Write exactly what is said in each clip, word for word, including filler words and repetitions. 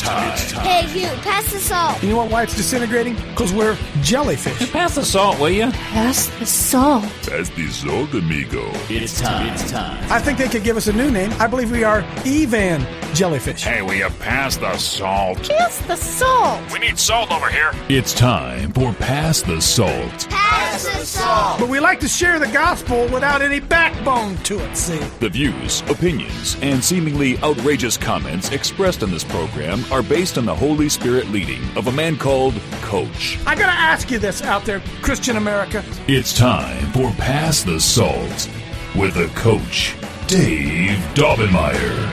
time. It's time. Hey, you, pass the salt. You know what, why it's disintegrating? Because we're jellyfish. Pass the salt, will you? Pass the salt. Pass the salt, amigo. It's time. It's time. I think they could give us a new name. I believe we are Evan Jellyfish. Hey, will you pass the salt? Pass the salt. We need salt over here. It's time for Pass the Salt. Pass the salt. But we like to share the gospel without any backbone to it, see? The views, opinions, and seemingly outrageous comments expressed on this program are based on the Holy Spirit leading of a man called Coach. I gotta ask you this out there, Christian America. It's time for Pass the Salt with the Coach, Dave Daubenmire.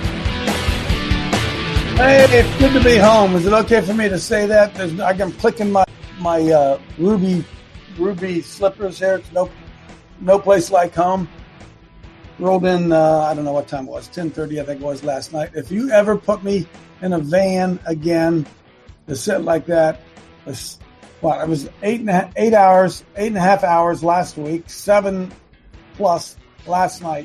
Hey, it's good to be home. Is it okay for me to say that? There's, I'm clicking my my uh, ruby ruby slippers here. It's no no place like home. Rolled in. Uh, I don't know what time it was. ten thirty, I think it was last night. If you ever put me in a van again to sit like that, it's, well, it was eight and a half, eight hours, eight and a half hours last week, seven plus last night.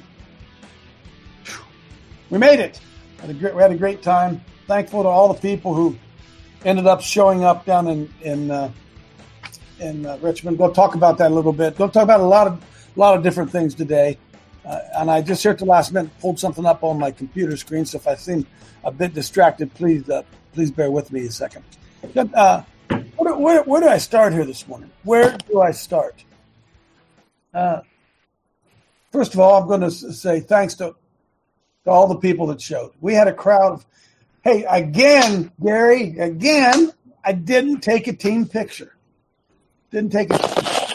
We made it. Had a great, we had a great time. Thankful to all the people who ended up showing up down in in uh, in uh, Richmond. We'll talk about that a little bit. We'll talk about a lot of a lot of different things today. Uh, and I just here at the last minute pulled something up on my computer screen. So if I seem a bit distracted, please uh, please bear with me a second. But, uh, where, where, where do I start here this morning? Where do I start? Uh, first of all, I'm going to say thanks to, to all the people that showed. We had a crowd of. Hey, again, Gary, again, I didn't take a team picture. Didn't take a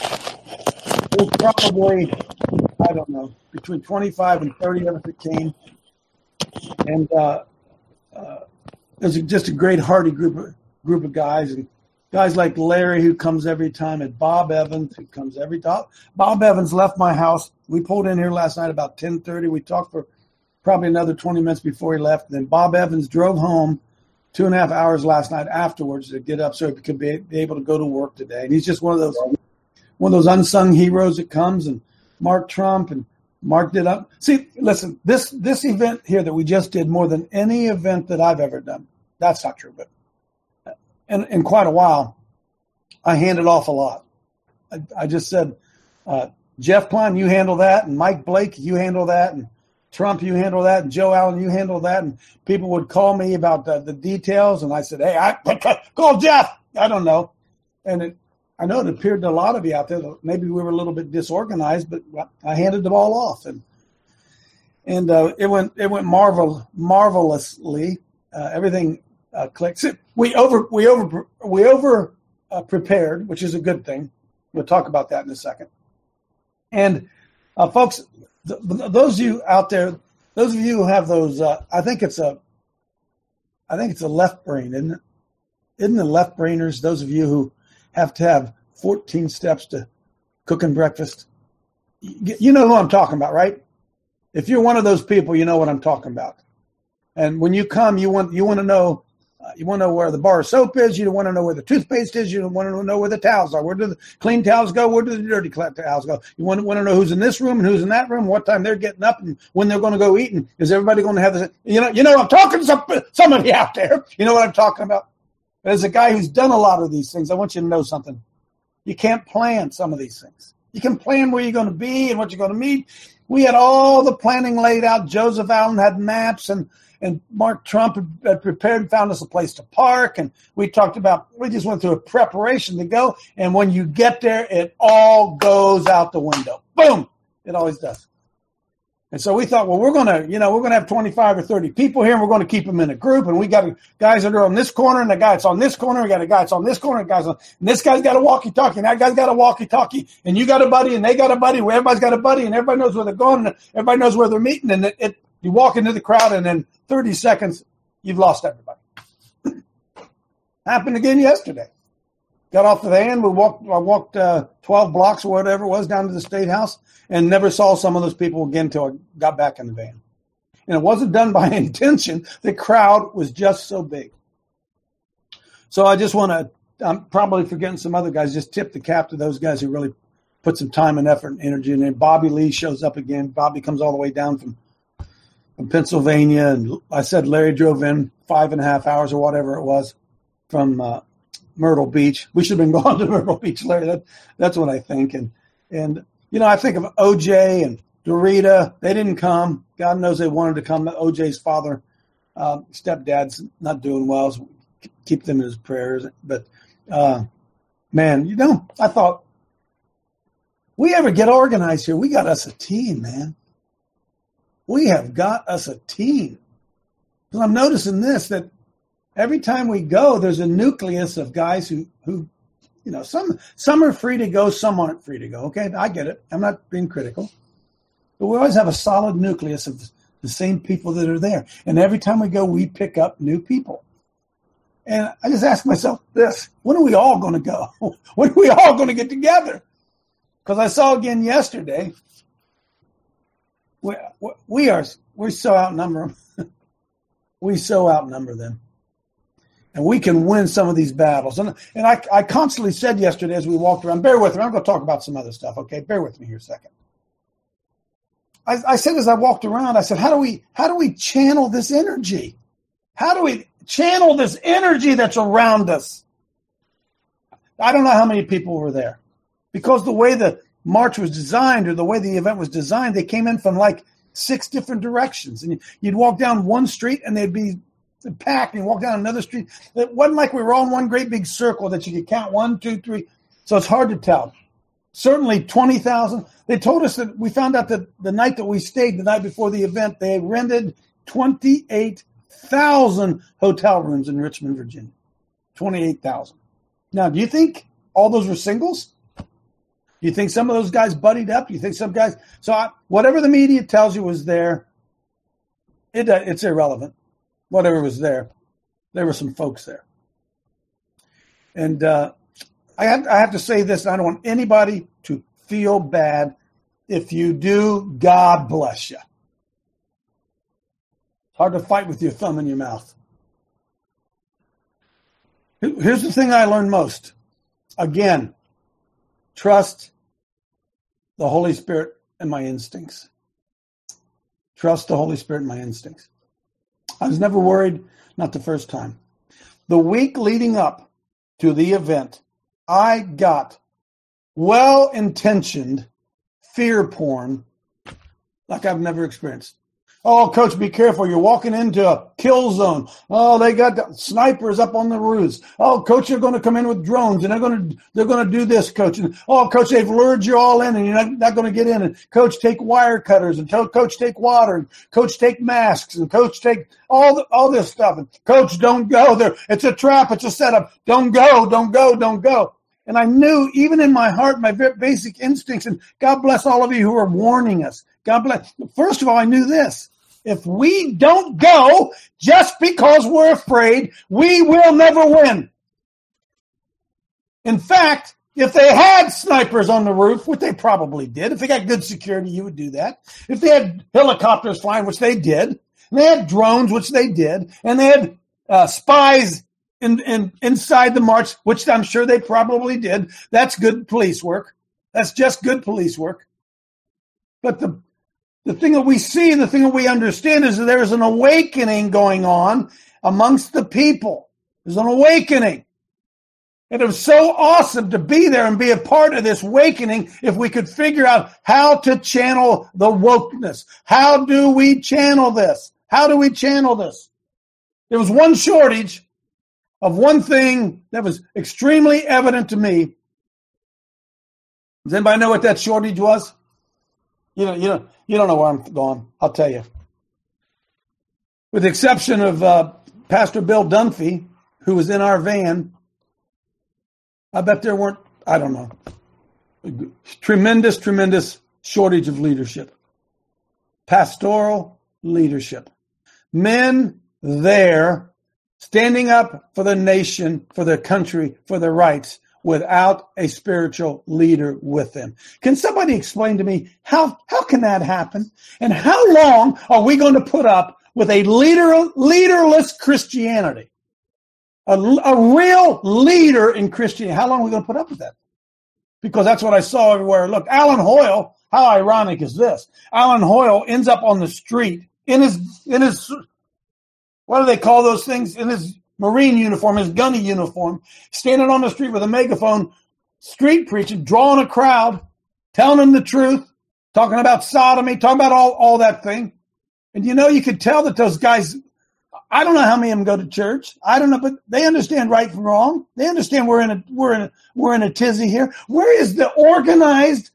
It was probably, I don't know, between twenty-five and thirty of us that came. And uh, uh, it was just a great, hearty group of, group of guys. And guys like Larry, who comes every time, and Bob Evans, who comes every time. Bob Evans left my house. We pulled in here last night about ten thirty. We talked for probably another twenty minutes before he left. Then Bob Evans drove home two and a half hours last night afterwards to get up so he could be, be able to go to work today. And he's just one of those one of those unsung heroes that comes. And Mark Trump and Mark did up. See, listen, this this event here that we just did more than any event that I've ever done. That's not true, but in, in quite a while, I handed off a lot. I, I just said, uh, Jeff Klein, you handle that, and Mike Blake, you handle that, and Trump, you handle that, and Joe Allen, you handle that, and people would call me about the, the details, and I said, hey, I call Jeff. I don't know. And it, I know it appeared to a lot of you out there that maybe we were a little bit disorganized, but I handed the ball off, and and uh, it went it went marvel marvelously. Uh, everything uh, clicked. We over we over we over uh, prepared, which is a good thing. We'll talk about that in a second. And uh, folks. Those of you out there, those of you who have those, uh, I think it's a, I think it's a left brain, isn't it? Isn't the left brainers those of you who have to have fourteen steps to cooking breakfast? You know who I'm talking about, right? If you're one of those people, you know what I'm talking about. And when you come, you want you want to know, uh, you want to know where the bar of soap is. You want to know where the toothpaste is. You want to know where the towels are. Where do the clean towels go? Where do the dirty towels go? You want to, want to know who's in this room and who's in that room, what time they're getting up, and when they're going to go eat. And is everybody going to have this? You know, you know, I'm talking to some, somebody out there. You know what I'm talking about? As a guy who's done a lot of these things, I want you to know something. You can't plan some of these things. You can plan where you're going to be and what you're going to meet. We had all the planning laid out. Joseph Allen had maps, and And Mark Trump had prepared and found us a place to park. And we talked about, we just went through a preparation to go. And when you get there, it all goes out the window. Boom. It always does. And so we thought, well, we're going to, you know, we're going to have twenty-five or thirty people here, and we're going to keep them in a group. And we got guys that are on this corner, and the guy that's on this corner. We got a guy that's on this corner, and guys on, and this guy's got a walkie-talkie, and that guy's got a walkie-talkie, and you got a buddy, and they got a buddy. Everybody's got a buddy, and everybody knows where they're going, and everybody knows where they're meeting. And it, it you walk into the crowd, and in thirty seconds, you've lost everybody. Happened again yesterday. Got off the van. We walked. I walked uh, twelve blocks or whatever it was down to the State House, and never saw some of those people again until I got back in the van. And it wasn't done by intention. The crowd was just so big. So I just want to. I'm probably forgetting some other guys. Just tip the cap to those guys who really put some time and effort and energy in there. Bobby Lee shows up again. Bobby comes all the way down from from Pennsylvania, and I said Larry drove in five and a half hours or whatever it was from uh, Myrtle Beach. We should have been going to Myrtle Beach, Larry. That, that's what I think. And, and you know, I think of O J and Dorita. They didn't come. God knows they wanted to come. O J's father, uh, stepdad's not doing well, so keep them in his prayers. But, uh, man, you know, I thought, we ever get organized here, we got us a team, man. We have got us a team. Because I'm noticing this, that every time we go, there's a nucleus of guys who, who, you know, some some are free to go, some aren't free to go. Okay, I get it. I'm not being critical. But we always have a solid nucleus of the same people that are there. And every time we go, we pick up new people. And I just ask myself this, when are we all going to go? When are we all going to get together? Because I saw again yesterday, we, we are we so outnumber them. We so outnumber them. And we can win some of these battles. And, and I, I constantly said yesterday as we walked around, bear with me, I'm going to talk about some other stuff, okay? Bear with me here a second. I, I said as I walked around, I said, how do we how do we channel this energy? How do we channel this energy that's around us? I don't know how many people were there. Because the way the march was designed or the way the event was designed, they came in from like six different directions. And you'd walk down one street and they'd be packed, and you walk down another street. It wasn't like we were all in one great big circle that you could count one, two, three. So it's hard to tell. Certainly twenty thousand. They told us that we found out that the night that we stayed, the night before the event, they rented twenty-eight thousand hotel rooms in Richmond, Virginia. twenty-eight thousand. Now, do you think all those were singles? Do you think some of those guys buddied up? Do you think some guys? So I, whatever the media tells you was there, it uh, it's irrelevant. Whatever was there, there were some folks there. And uh, I have I have to say this. I don't want anybody to feel bad. If you do, God bless you. It's hard to fight with your thumb in your mouth. Here's the thing I learned most. Again, trust the Holy Spirit and my instincts. Trust the Holy Spirit and my instincts. I was never worried, not the first time. The week leading up to the event, I got well-intentioned fear porn like I've never experienced. Oh, coach, be careful. You're walking into a kill zone. Oh, they got snipers up on the roofs. Oh, coach, they're going to come in with drones, and they're going to they're going to do this, coach. And oh, coach, they've lured you all in, and you're not, not going to get in. And coach, take wire cutters, and coach, take water, and coach, take masks, and coach, take all the, all this stuff. And coach, don't go there. It's a trap. It's a setup. Don't go. Don't go. Don't go. And I knew, even in my heart, my basic instincts, and God bless all of you who are warning us. God bless. First of all, I knew this. If we don't go just because we're afraid, we will never win. In fact, if they had snipers on the roof, which they probably did, if they got good security, you would do that. If they had helicopters flying, which they did, and they had drones, which they did, and they had uh, spies in, in, inside the march, which I'm sure they probably did, that's good police work. That's just good police work. But the The thing that we see and the thing that we understand is that there is an awakening going on amongst the people. There's an awakening. And it was so awesome to be there and be a part of this awakening if we could figure out how to channel the wokeness. How do we channel this? How do we channel this? There was one shortage of one thing that was extremely evident to me. Does anybody know what that shortage was? You know, you know, you don't know where I'm going. I'll tell you. With the exception of uh, Pastor Bill Dunphy, who was in our van, I bet there weren't, I don't know, tremendous, tremendous shortage of leadership. Pastoral leadership. Men there standing up for the nation, for their country, for their rights, without a spiritual leader with them. Can somebody explain to me how, how can that happen? And how long are we going to put up with a leader, leaderless Christianity? A, a real leader in Christianity. How long are we going to put up with that? Because that's what I saw everywhere. Look, Alan Hoyle, how ironic is this? Alan Hoyle ends up on the street in his, in his, what do they call those things? In his Marine uniform, his gunny uniform, standing on the street with a megaphone, street preaching, drawing a crowd, telling them the truth, talking about sodomy, talking about all, all that thing. And you know, you could tell that those guys, I don't know how many of them go to church. I don't know, but they understand right from wrong. They understand we're in a, we're in a, we're in a tizzy here. Where is the organized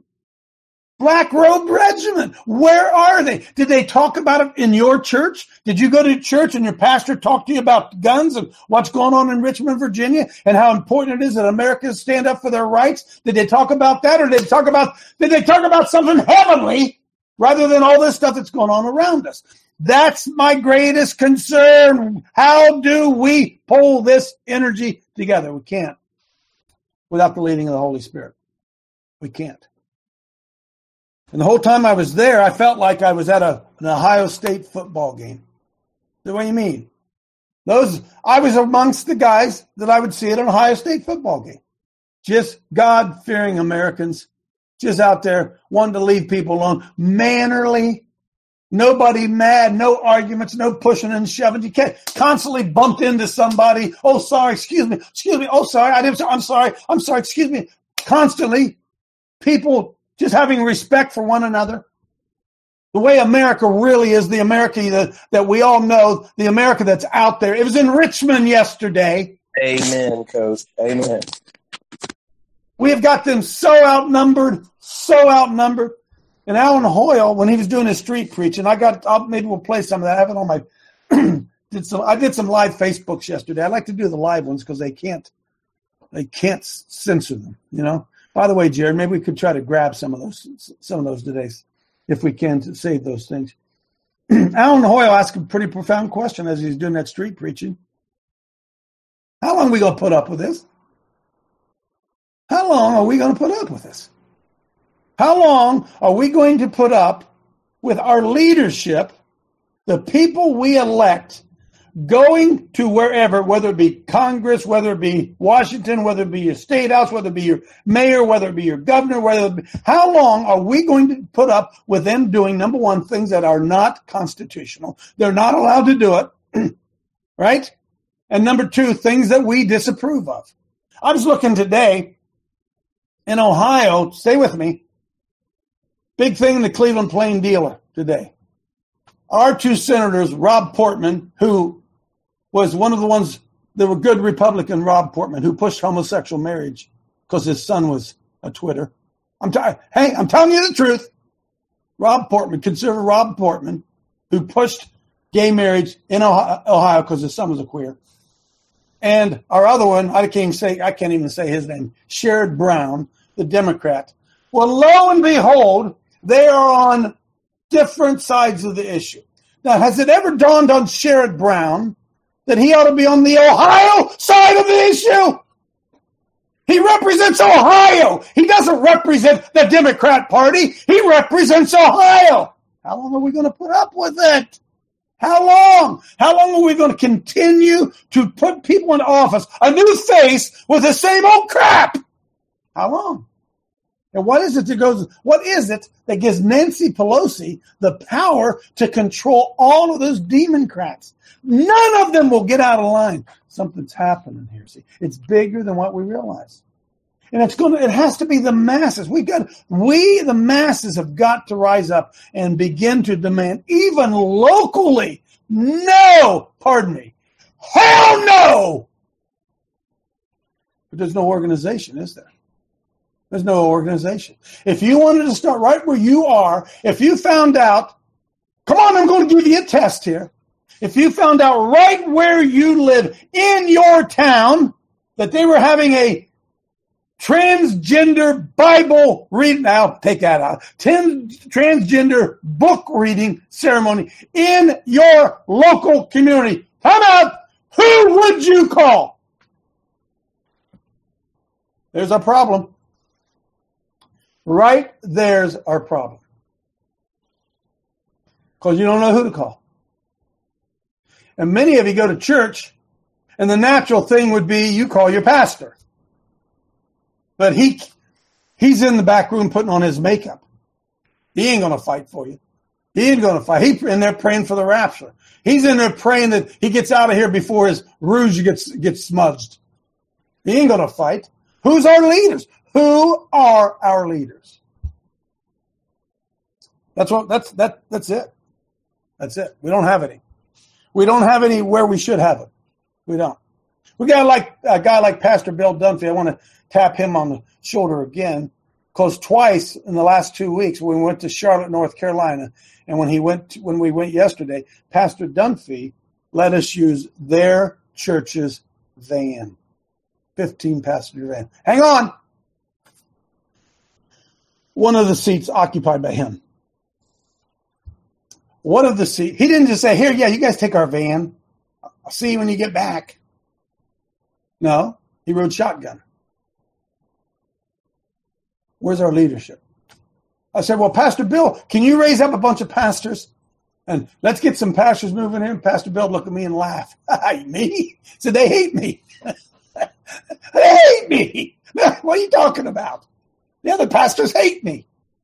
Black Robe Regiment? Where are they? Did they talk about it in your church? Did you go to church and your pastor talk to you about guns and what's going on in Richmond, Virginia, and how important it is that Americans stand up for their rights? Did they talk about that, or did they talk about did they talk about something heavenly rather than all this stuff that's going on around us? That's my greatest concern. How do we pull this energy together? We can't without the leading of the Holy Spirit. We can't. And the whole time I was there, I felt like I was at a, an Ohio State football game. What do you mean? Those I was amongst the guys that I would see at an Ohio State football game. Just God-fearing Americans, just out there wanting to leave people alone. Mannerly, nobody mad, no arguments, no pushing and shoving. You can't constantly bump into somebody. Oh, sorry, excuse me, excuse me. Oh, sorry, I didn't. I'm sorry, I'm sorry, excuse me. Constantly, people just having respect for one another. The way America really is, the America that, that we all know, the America that's out there. It was in Richmond yesterday. Amen, Coach. Amen. We have got them so outnumbered, so outnumbered. And Alan Hoyle, when he was doing his street preaching, I got, I'll, maybe we'll play some of that. I have it on my, did some, I did some live Facebooks yesterday. I like to do the live ones because they can't, they can't censor them, you know. By the way, Jared, maybe we could try to grab some of those, some of those today, if we can, to save those things. Alan Hoyle asked a pretty profound question as he's doing that street preaching. How long are we going to put up with this? How long are we going to put up with this? How long are we going to put up with our leadership, the people we elect, going to wherever, whether it be Congress, whether it be Washington, whether it be your state house, whether it be your mayor, whether it be your governor, whether it be, how long are we going to put up with them doing, number one, things that are not constitutional? They're not allowed to do it, right? And number two, things that we disapprove of. I was looking today in Ohio, stay with me, big thing in the Cleveland Plain Dealer today. Our two senators, Rob Portman, who was one of the ones that were good Republican, Rob Portman, who pushed homosexual marriage because his son was a Twitter. I'm t- hey, I'm telling you the truth. Rob Portman, conservative Rob Portman, who pushed gay marriage in Ohio because his son was a queer. And our other one, I can't say, I can't even say his name, Sherrod Brown, the Democrat. Well, lo and behold, they are on different sides of the issue. Now, has it ever dawned on Sherrod Brown that he ought to be on the Ohio side of the issue? He represents Ohio. He doesn't represent the Democrat Party. He represents Ohio. How long are we going to put up with it? How long? How long are we going to continue to put people in office, a new face with the same old crap? How long? And what is it that goes, what is it that gives Nancy Pelosi the power to control all of those Democrats? None of them will get out of line. Something's happening here. See, it's bigger than what we realize. And it's going to, it has to be the masses. We got, we, the masses, have got to rise up and begin to demand, even locally, no, pardon me, hell no. But there's no organization, is there? There's no organization. If you wanted to start right where you are, if you found out, come on, I'm going to give you a test here. If you found out right where you live in your town that they were having a transgender Bible reading, now take that out, ten, transgender book reading ceremony in your local community, come out, who would you call? There's a problem. Right there's our problem. Because you don't know who to call. And many of you go to church, and the natural thing would be you call your pastor. But he he's in the back room putting on his makeup. He ain't going to fight for you. He ain't going to fight. He's in there praying for the rapture. He's in there praying that he gets out of here before his rouge gets gets smudged. He ain't going to fight. Who's our leaders? Who are our leaders? That's what. That's that. That's it. That's it. We don't have any. We don't have any where we should have it. We don't. We got like a guy like Pastor Bill Dunphy. I want to tap him on the shoulder again, because twice in the last two weeks when we went to Charlotte, North Carolina, and when he went when we went yesterday, Pastor Dunphy let us use their church's van, fifteen passenger van. Hang on. One of the seats occupied by him. One of the seats. He didn't just say, "Here, yeah, you guys take our van. I'll see you when you get back." No, he rode shotgun. Where's our leadership? I said, well, Pastor Bill, can you raise up a bunch of pastors? And let's get some pastors moving in. Pastor Bill looked at me and laughed. Me? He said, they hate me. They hate me. What are you talking about? The other pastors hate me.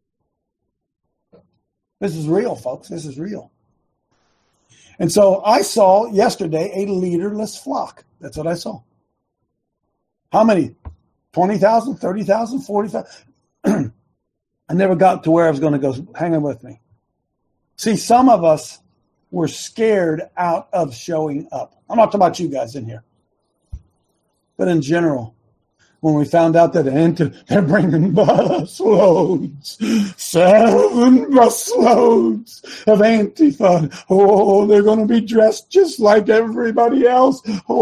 This is real, folks. This is real. And so I saw yesterday a leaderless flock. That's what I saw. How many? twenty thousand, thirty thousand, forty thousand? I never got to where I was going to go. Hang on with me. See, some of us were scared out of showing up. I'm not talking about you guys in here. But in general, when we found out that anti- they're bringing bus loads, seven bus loads of Antifa. Oh, they're going to be dressed just like everybody else.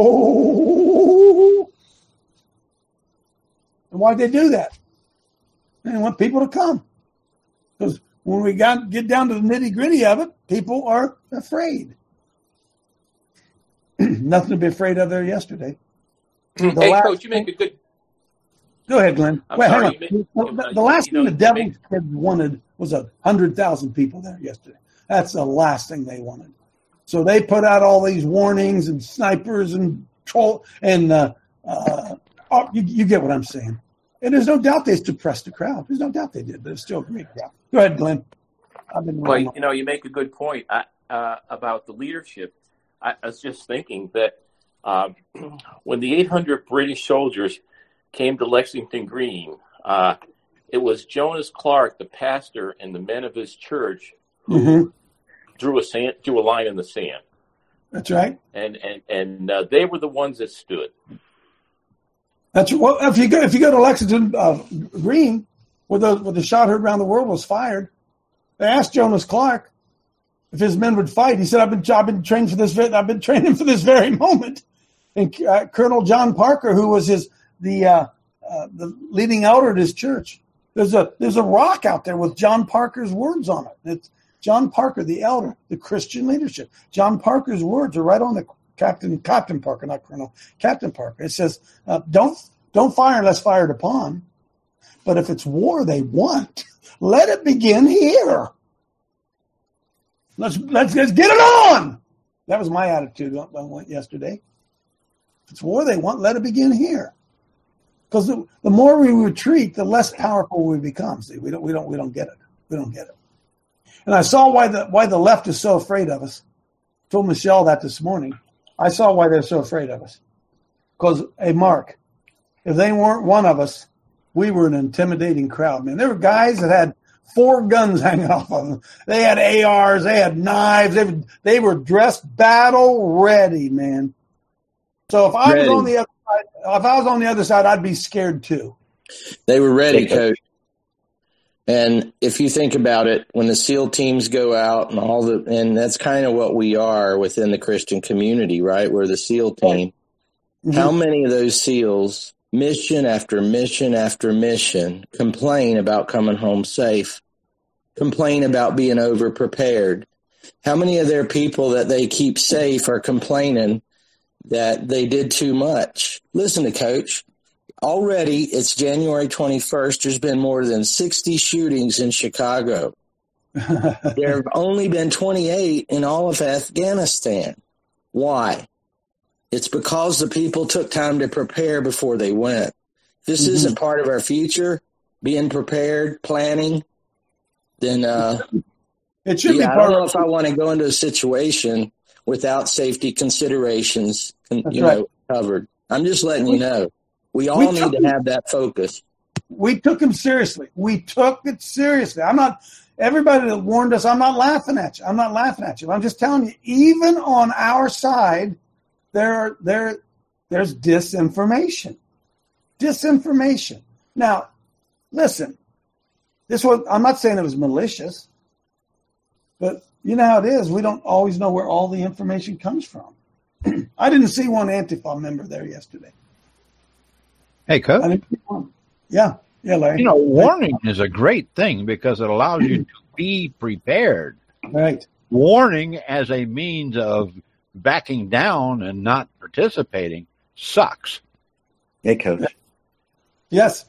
Oh. And why'd they do that? They want people to come. Because when we got get down to the nitty-gritty of it, people are afraid. Nothing to be afraid of there yesterday. The hey, last Coach, you make a good... Go ahead, Glenn. I'm Wait, sorry, hang you on. make- the, the last you know, thing the you Devils make- had wanted was a hundred thousand people there yesterday. That's the last thing they wanted. So they put out all these warnings and snipers and troll and uh, uh, oh, you, you get what I'm saying. And there's no doubt they suppressed the crowd. There's no doubt they did, but it's still a great crowd. Go ahead, Glenn. I've been Well, you know, you make a good point I, uh, about the leadership. I, I was just thinking that um, when the eight hundred British soldiers came to Lexington Green, uh, it was Jonas Clark, the pastor, and the men of his church who Mm-hmm. drew a sand, drew a line in the sand. That's right. And and and uh, they were the ones that stood. That's well. If you go, if you go to Lexington uh, Green, where the where the shot heard around the world was fired, they asked Jonas Clark if his men would fight. He said, "I've been I've been trained for this. I've been training for this very moment." And uh, Colonel John Parker, who was his the uh, uh, the leading elder at his church, there's a there's a rock out there with John Parker's words on it. It's John Parker, the elder, the Christian leadership. John Parker's words are right on the Captain Captain Parker, not Colonel Captain Parker. It says, uh, "Don't don't fire unless fired upon. But if it's war they want, let it begin here. Let's let's, let's get it on." That was my attitude when I went yesterday. If it's war they want, let it begin here. Because the, the more we retreat, the less powerful we become. See, we don't we don't we don't get it. We don't get it. And I saw why the why the left is so afraid of us. I told Michelle that this morning. I saw why they're so afraid of us. Because, hey, Mark, if they weren't one of us, we were an intimidating crowd, man. There were guys that had four guns hanging off of them. They had A Rs, they had knives, they were, they were dressed battle ready, man. So if I Ready. was on the other side, if I was on the other side, I'd be scared too. They were ready, Coach. And if you think about it, when the SEAL teams go out and all the, and that's kind of what we are within the Christian community, right? We're the SEAL team. Mm-hmm. How many of those SEALs, mission after mission after mission, complain about coming home safe, complain about being over-prepared? How many of their people that they keep safe are complaining that they did too much? Listen to Coach. Already, it's January twenty-first. There's been more than sixty shootings in Chicago. There have only been twenty-eight in all of Afghanistan. Why? It's because the people took time to prepare before they went. This mm-hmm. isn't part of our future, being prepared, planning, then uh, It should yeah, be I part don't know of if I want to go into a situation without safety considerations, That's you right. know, covered. I'm just letting you know. We all we need took to him- have that focus. We took him seriously. We took it seriously. I'm not, everybody that warned us, I'm not laughing at you. I'm not laughing at you. I'm just telling you, even on our side, there, there, there's disinformation. Disinformation. Now, listen, this was, I'm not saying it was malicious, but you know how it is. We don't always know where all the information comes from. I didn't see one Antifa member there yesterday. Hey, Coach. I didn't see one. Yeah. Yeah, Larry. You know, warning is a great thing because it allows you to be prepared. Right. Warning as a means of backing down and not participating sucks. Hey, Coach. Yes.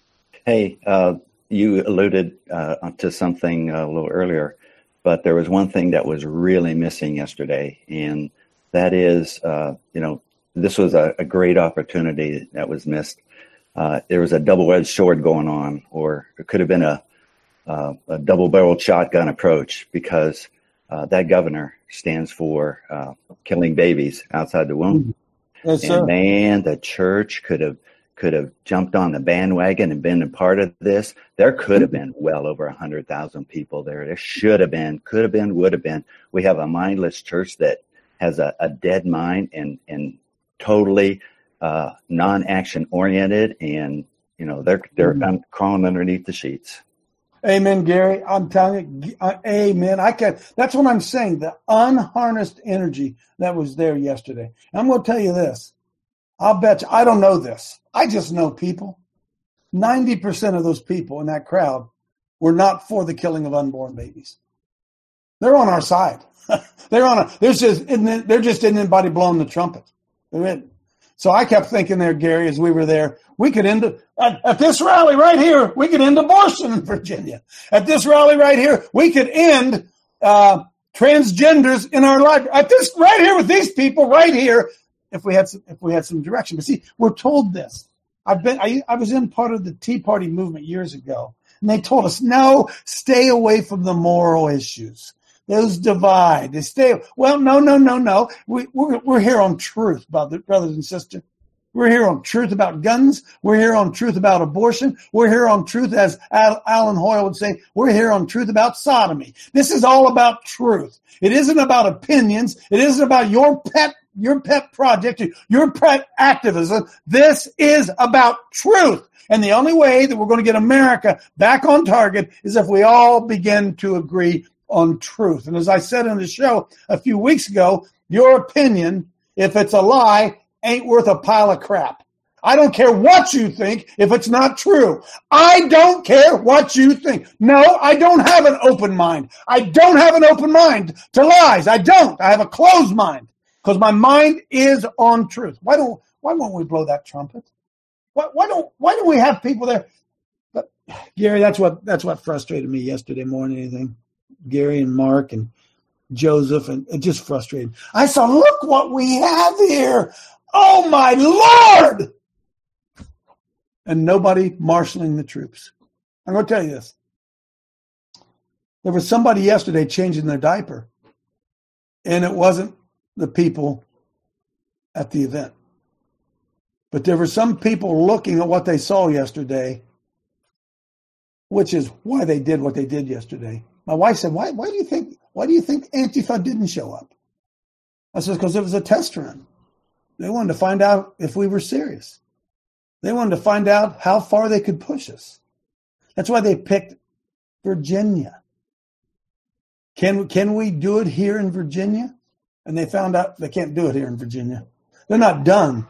Hey, uh, you alluded uh, to something a little earlier, but there was one thing that was really missing yesterday, and that is, uh, you know, this was a, a great opportunity that was missed. Uh, there was a double-edged sword going on, or it could have been a, uh, a double-barreled shotgun approach, because uh, that governor stands for uh, killing babies outside the womb. Yes, sir. And man, the church could have could have jumped on the bandwagon and been a part of this. There could have been well over a hundred thousand people there. There should have been, could have been, would have been. We have a mindless church that has a, a dead mind and and totally uh, non-action oriented, and you know they're they're Mm-hmm. crawling underneath the sheets. Amen, Gary. I'm telling you, uh, amen. I can. That's what I'm saying. The unharnessed energy that was there yesterday. And I'm going to tell you this. I'll bet you. I don't know this. I just know people. ninety percent of those people in that crowd were not for the killing of unborn babies. They're on our side. they're on. A, there's just. They're just in anybody blowing the trumpet. They're in. So I kept thinking there, Gary, as we were there, we could end at, at this rally right here, we could end abortion in Virginia. At this rally right here, we could end uh, transgenders in our life. At this right here with these people right here, if we had some, if we had some direction. But see, we're told this. I've been, I, I was in part of the Tea Party movement years ago, and they told us, no, stay away from the moral issues. Those divide. They stay. Well, no, no, no, no. We, we're, we're here on truth, brother, brothers and sisters. We're here on truth about guns. We're here on truth about abortion. We're here on truth, as Al, Alan Hoyle would say, we're here on truth about sodomy. This is all about truth. It isn't about opinions. It isn't about your pet, your pet project, your pet activism. This is about truth. And the only way that we're going to get America back on target is if we all begin to agree on truth. And as I said in the show a few weeks ago, your opinion, if it's a lie, ain't worth a pile of crap. I don't care what you think if it's not true. I don't care what you think. No, I don't have an open mind. I don't have an open mind to lies. I don't. I have a closed mind because my mind is on truth. Why don't, why won't we blow that trumpet? Why, why don't, why don't we have people there? But Gary, that's what, that's what frustrated me yesterday more than anything. Gary and Mark and Joseph, and it just frustrated. I saw, look what we have here. Oh, my Lord. And nobody marshaling the troops. I'm going to tell you this. There was somebody yesterday changing their diaper, and it wasn't the people at the event. But there were some people looking at what they saw yesterday, which is why they did what they did yesterday. My wife said, why, why do you think, why do you think Antifa didn't show up? I said, because it was a test run. They wanted to find out if we were serious. They wanted to find out how far they could push us. That's why they picked Virginia. Can, can we do it here in Virginia? And they found out they can't do it here in Virginia. They're not done.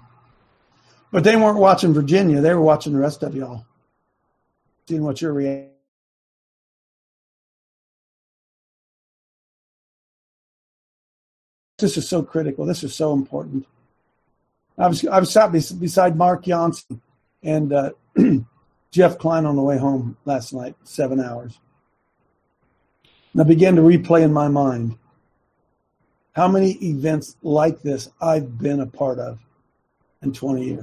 But they weren't watching Virginia. They were watching the rest of y'all. Seeing what your reaction. This is so critical. This is so important. I was I was sat beside Mark Johnson and uh, Jeff Klein on the way home last night, seven hours. And I began to replay in my mind how many events like this I've been a part of in twenty years.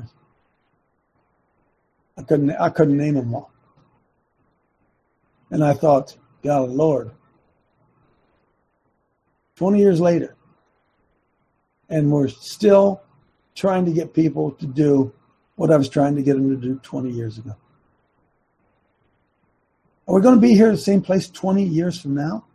I couldn't I couldn't name them all. And I thought, God, Lord, twenty years later. And we're still trying to get people to do what I was trying to get them to do twenty years ago. Are we going to be here at the same place twenty years from now?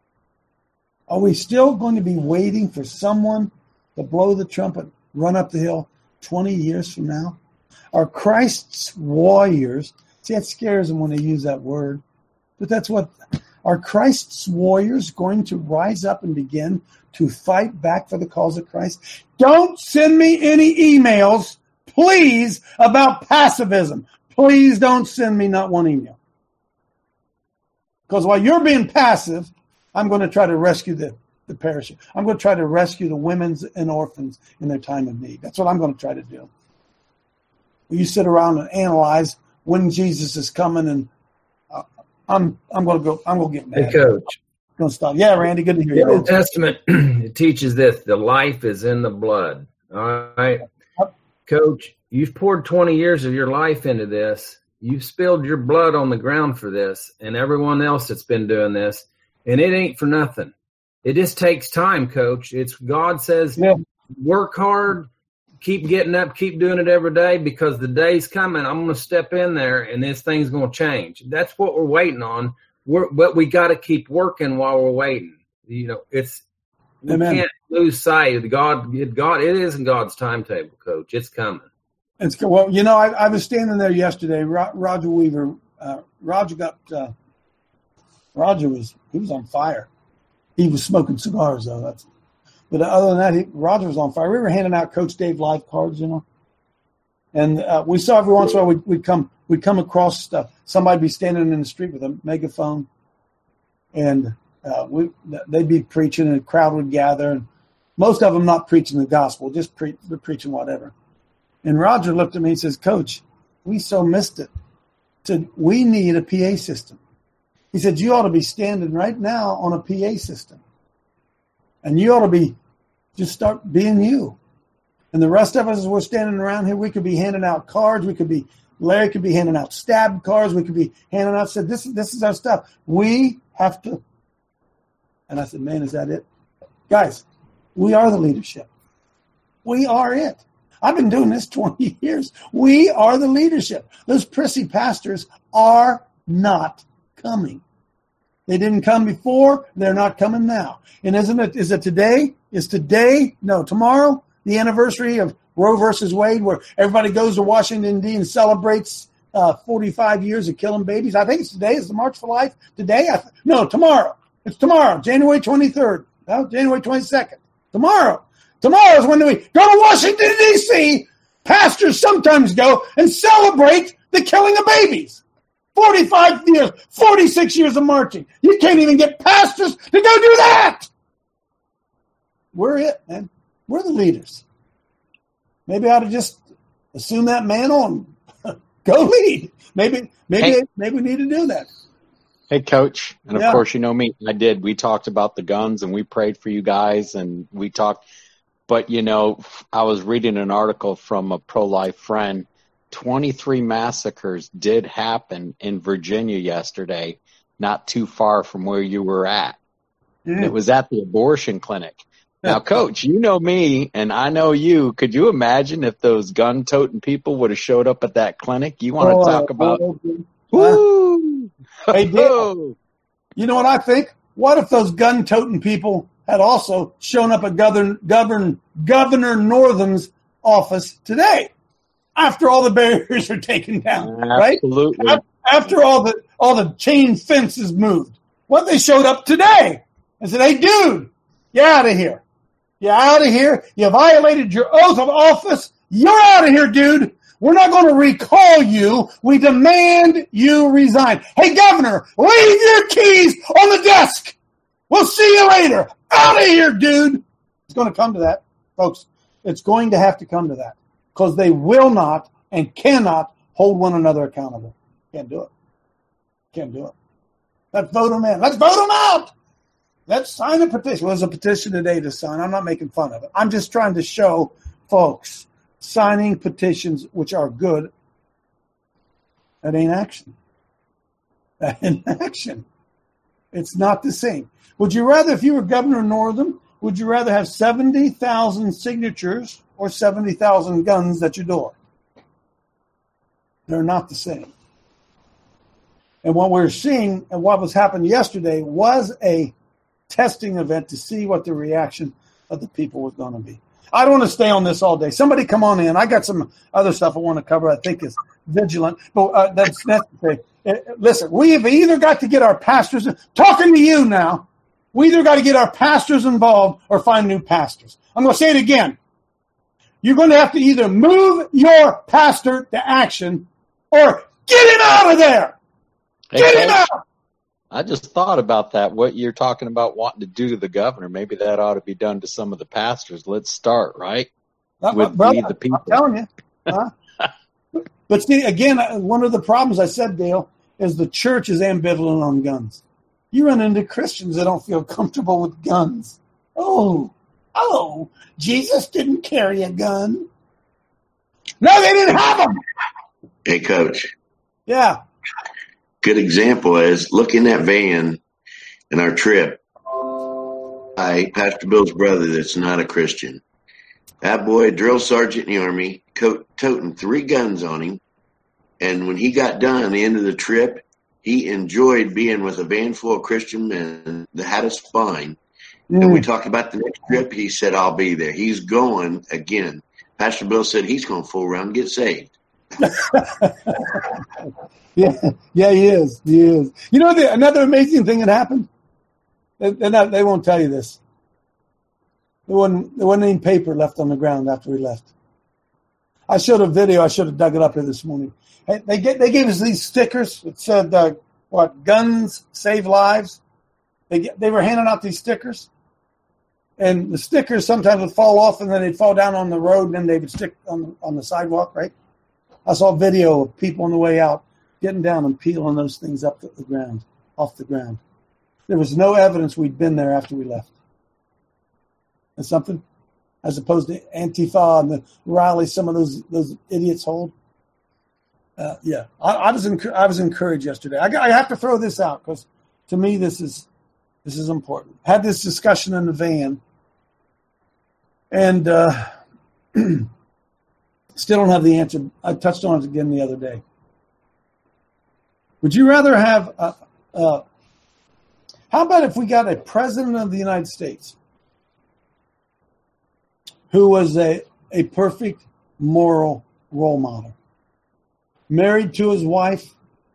Are we still going to be waiting for someone to blow the trumpet, run up the hill twenty years from now? Are Christ's warriors, see, that scares them when they use that word, but that's what, are Christ's warriors going to rise up and begin to fight back for the cause of Christ? Don't send me any emails, please, about pacifism. Please don't send me not one email. Because while you're being passive, I'm going to try to rescue the, the perishing. I'm going to try to rescue the women and orphans in their time of need. That's what I'm going to try to do. You sit around and analyze when Jesus is coming, and uh, I'm I'm going to go. I'm going to get mad. Hey, Coach. I'm going to stop. Yeah, Randy, good to hear the you. The Old Testament it teaches this: the life is in the blood. All right, Coach. You've poured twenty years of your life into this. You've spilled your blood on the ground for this, and everyone else that's been doing this, and it ain't for nothing. It just takes time, Coach. It's God says, yeah. Work hard. Keep getting up, keep doing it every day, because the day's coming. I'm going to step in there, and this thing's going to change. That's what we're waiting on. We're, but we got to keep working while we're waiting. You know, it's we Amen. Can't lose sight of God. God, it isn't God's timetable, Coach. It's coming. It's well, you know, I, I was standing there yesterday. Ro- Roger Weaver, uh, Roger got uh, Roger was he was on fire. He was smoking cigars though. That's. But other than that, he, Roger was on fire. We were handing out Coach Dave life cards, you know. And uh, we saw every once in a while we'd, we'd come we'd come across stuff. Somebody be standing in the street with a megaphone, and uh, we they'd be preaching, and a crowd would gather. And most of them not preaching the gospel, just pre- preaching whatever. And Roger looked at me and says, "Coach, we so missed it. Said we need a P A system." He said, "You ought to be standing right now on a P A system. And you ought to be, just start being you. And the rest of us, as we're standing around here, we could be handing out cards. We could be, Larry could be handing out stab cards. We could be handing out, said, this, this is our stuff. We have to." And I said, man, is that it? Guys, we are the leadership. We are it. I've been doing this twenty years. We are the leadership. Those prissy pastors are not coming. They didn't come before. They're not coming now. And isn't it, is it today? Is today, no, tomorrow, the anniversary of Roe versus Wade, where everybody goes to Washington, D C and celebrates uh, forty-five years of killing babies? I think it's today. Is the March for Life today? I th- no, tomorrow. It's tomorrow, January twenty-third. No, January twenty-second. Tomorrow. Tomorrow is when we go to Washington, D C Pastors sometimes go and celebrate the killing of babies. forty-five years, forty-six years of marching. You can't even get pastors to go do that. We're it, man. We're the leaders. Maybe I ought to just assume that mantle and go lead. Maybe, maybe, hey, maybe we need to do that. Hey, Coach. And of yeah. course, you know me. I did. We talked about the guns and we prayed for you guys and we talked. But, you know, I was reading an article from a pro-life friend. twenty-three massacres did happen in Virginia yesterday, not too far from where you were at. Mm. And it was at the abortion clinic. Now, Coach, you know me and I know you. Could you imagine if those gun-toting people would have showed up at that clinic? You want to oh, talk about oh, woo? Hey, Dale, you know what I think? What if those gun-toting people had also shown up at Governor, Governor, Governor Northam's office today? After all the barriers are taken down, Absolutely. right? After all the all the chain fences moved, what they showed up today and said, "Hey, dude, you're out of here. You're out of here. You violated your oath of office. You're out of here, dude. We're not going to recall you. We demand you resign. Hey, Governor, leave your keys on the desk. We'll see you later. Out of here, dude." It's going to come to that, folks. It's going to have to come to that. Because they will not and cannot hold one another accountable. Can't do it. Can't do it. Let's vote them in. Let's vote them out. Let's sign a petition. Well, there's a petition today to sign. I'm not making fun of it. I'm just trying to show folks signing petitions which are good. That ain't action. That ain't action. It's not the same. Would you rather, if you were Governor Northam, would you rather have seventy thousand signatures or seventy thousand guns at your door? They're not the same. And what we're seeing and what was happening yesterday was a testing event to see what the reaction of the people was going to be. I don't want to stay on this all day. Somebody come on in. I got some other stuff I want to cover I think is vigilant, but uh, that's necessary. Uh, listen, we have either got to get our pastors, talking to you now, we either got to get our pastors involved or find new pastors. I'm going to say it again. You're going to have to either move your pastor to action or get him out of there. Hey, Get him Coach, out! I just thought about that. What you're talking about wanting to do to the governor, maybe that ought to be done to some of the pastors. Let's start, right? Uh, With brother, we the people. I'm telling you. Huh? But see, again, one of the problems I said, Dale, is the church is ambivalent on guns. You run into Christians that don't feel comfortable with guns. Oh, oh, Jesus didn't carry a gun. No, they didn't have them. Hey, Coach. Yeah. Good example is look in that van in our trip. I, Pastor Bill's brother, that's not a Christian. That boy, drill sergeant in the Army, coat, toting three guns on him. And when he got done at the end of the trip, he enjoyed being with a van full of Christian men that had a spine. Mm. And we talked about the next trip. He said, I'll be there. He's going again. Pastor Bill said he's going to fool around and get saved. yeah, yeah, he is. He is. You know, the, another amazing thing that happened? They, not, they won't tell you this. There wasn't, there wasn't any paper left on the ground after we left. I showed a video. I should have dug it up here this morning. Hey, they get, they gave us these stickers. It said, uh, what, guns save lives. They get, they were handing out these stickers. And the stickers sometimes would fall off, and then they'd fall down on the road, and then they would stick on the, on the sidewalk, right? I saw a video of people on the way out getting down and peeling those things up to the ground, off the ground. There was no evidence we'd been there after we left. That's something, as opposed to Antifa and the rally some of those those idiots hold. Uh, yeah, I, I was enc- I was encouraged yesterday. I, got, I have to throw this out because to me this is this is important. Had this discussion in the van, and uh, still don't have the answer. I touched on it again the other day. Would you rather have a, a how about if we got a president of the United States who was a, a perfect moral role model, married to his wife,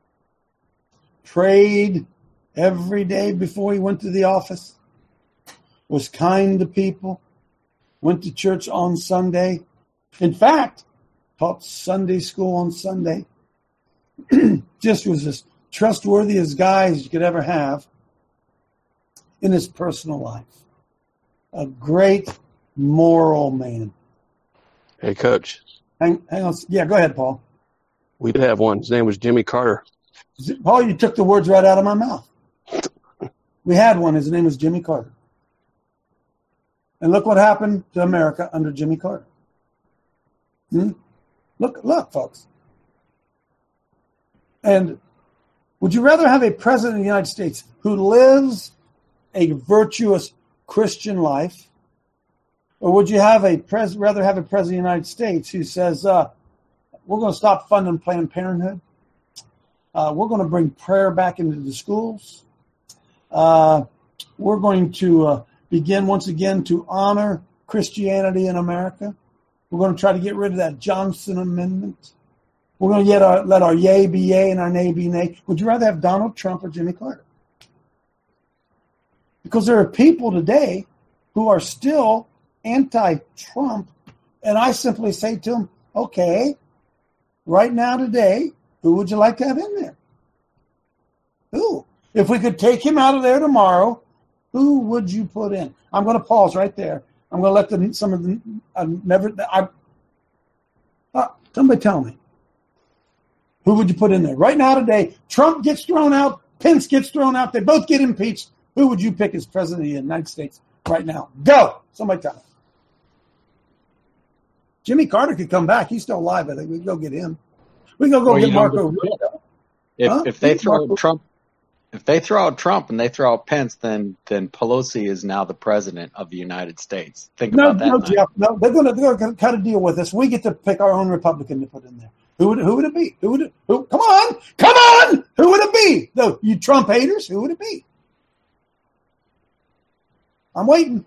prayed every day before he went to the office, was kind to people, went to church on Sunday, in fact, taught Sunday school on Sunday, just was as trustworthy as guy as you could ever have in his personal life. A great moral man. Hey, Coach. Hang, hang on. Yeah, go ahead, Paul. We did have one. His name was Jimmy Carter. Paul, you took the words right out of my mouth. We had one. His name was Jimmy Carter. And look what happened to America under Jimmy Carter. Hmm? Look, look, folks. And would you rather have a president of the United States who lives a virtuous Christian life, or would you have a pres- rather have a president of the United States who says, uh, we're going to stop funding Planned Parenthood, uh, we're going to bring prayer back into the schools, uh, we're going to uh, begin once again to honor Christianity in America, we're going to try to get rid of that Johnson Amendment, we're going to get our, let our yay be yay and our nay be nay? Would you rather have Donald Trump or Jimmy Carter? Because there are people today who are still anti-Trump, and I simply say to them, okay, right now today, who would you like to have in there? Who? If we could take him out of there tomorrow, who would you put in? I'm going to pause right there. I'm going to let them, some of them, I never, I, uh, somebody tell me. Who would you put in there? Right now today, Trump gets thrown out, Pence gets thrown out, they both get impeached. Who would you pick as president of the United States right now? Go! Somebody tell me. Jimmy Carter could come back. He's still alive. I think we can go get him. We can go, go Well, get you know, Marco Rubio. If, Huh? if they Get throw Marco- Trump, If they throw out Trump and they throw out Pence, then then Pelosi is now the president of the United States. Think No, about that. no, Night. Jeff. No, they're going to they're going to cut a deal with us. We get to pick our own Republican to put in there. Who would who would it be? Who would it? Who? Come on, come on. Who would it be? The you Trump haters. Who would it be? I'm waiting.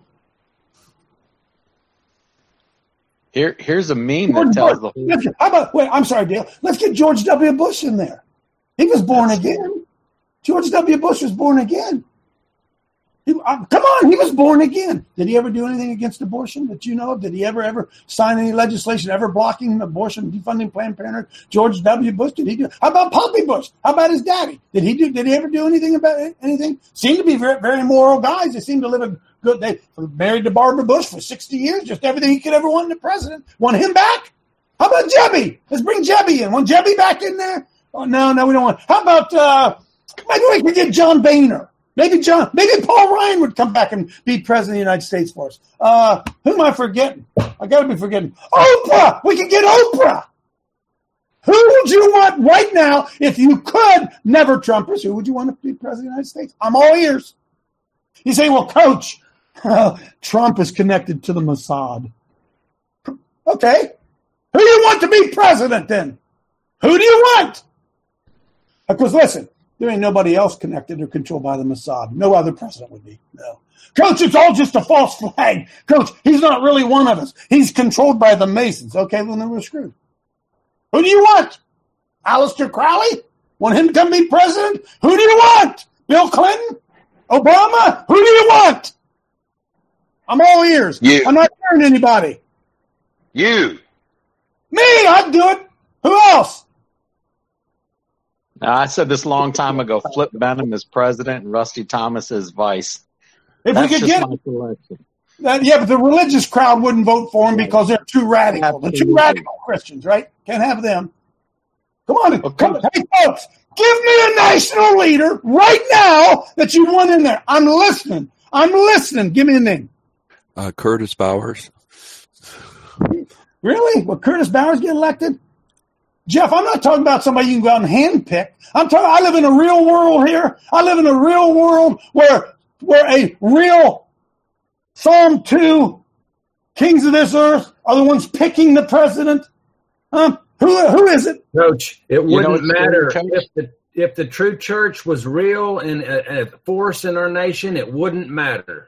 Here, here's a meme George that tells Bush. the whole. Let's- How about? Wait, I'm sorry, Dale. Let's get George W. Bush in there. He was born again. George W. Bush was born again. He, uh, come on, he was born again. Did he ever do anything against abortion that you know of? Did he ever, ever sign any legislation ever blocking abortion, defunding Planned Parenthood? George W. Bush, did he do? How about Poppy Bush? How about his daddy? Did he do? Did he ever do anything about it, anything? Seem to be very, very moral guys. They seem to live a good. They were married to Barbara Bush for sixty years. Just everything he could ever want in the president. Want him back? How about Jebby? Let's bring Jebby in. Want Jebby back in there? Oh no, no, we don't want. How about uh, maybe we could get John Boehner. Maybe John, maybe Paul Ryan would come back and be president of the United States for us. Uh, who am I forgetting? I got to be forgetting. Oprah! We can get Oprah! Who would you want right now, if you could, never Trumpers, who would you want to be president of the United States? I'm all ears. You say, well, Coach, Trump is connected to the Mossad. Okay. Who do you want to be president then? Who do you want? Because listen, there ain't nobody else connected or controlled by the Mossad. No other president would be. No. Coach, it's all just a false flag. Coach, he's not really one of us. He's controlled by the Masons. Okay, well, then we're screwed. Who do you want? Aleister Crowley? Want him to come be president? Who do you want? Bill Clinton? Obama? Who do you want? I'm all ears. You. I'm not hearing anybody. You. Me, I'd do it. Who else? Now, I said this a long time ago. Flip Benham is president and Rusty Thomas is vice. If That's we could just get my selection. that, yeah, but the religious crowd wouldn't vote for him because they're too radical. They're too Absolutely. radical Christians, right? Can't have them. Come on, Okay. come, hey folks, give me a national leader right now that you want in there. I'm listening. I'm listening. Give me a name. Uh, Curtis Bowers. Really? Will Curtis Bowers get elected? Jeff, I'm not talking about somebody you can go out and handpick. I'm talking. I live in a real world here. I live in a real world where where a real Psalm two kings of this earth are the ones picking the president. Huh? Who who is it? Coach, it You know wouldn't what's matter scary, Coach? if the if the true church was real and a, a force in our nation. It wouldn't matter.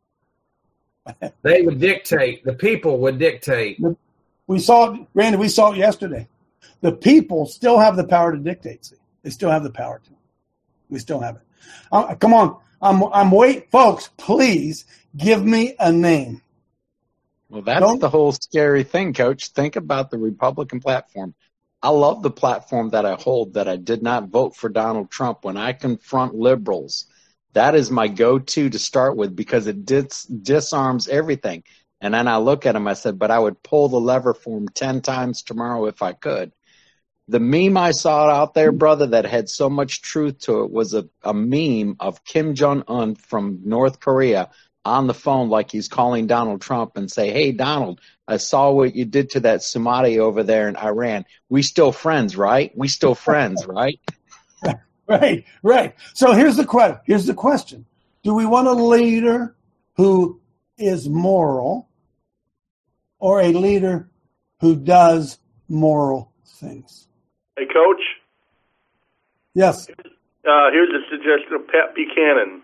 They would dictate. The people would dictate. We saw it, Randy. We saw it yesterday. The people still have the power to dictate. See, they still have the power to. We still have it. Uh, come on, I'm I'm waiting, folks. Please give me a name. Well, that's Don't- the whole scary thing, Coach. Think about the Republican platform. I love the platform that I hold, that I did not vote for Donald Trump. When I confront liberals, that is my go-to to start with because it dis- disarms everything. And then I look at him, I said, but I would pull the lever for him ten times tomorrow if I could. The meme I saw out there, brother, that had so much truth to it was a, a meme of Kim Jong-un from North Korea on the phone like he's calling Donald Trump and say, hey, Donald, I saw what you did to that Somali over there in Iran. We still friends, right? We still friends, right? Right, right. So here's the que- Here's the question: do we want a leader who is moral, or a leader who does moral things? Hey, Coach, Yes. uh, here's a suggestion of Pat Buchanan.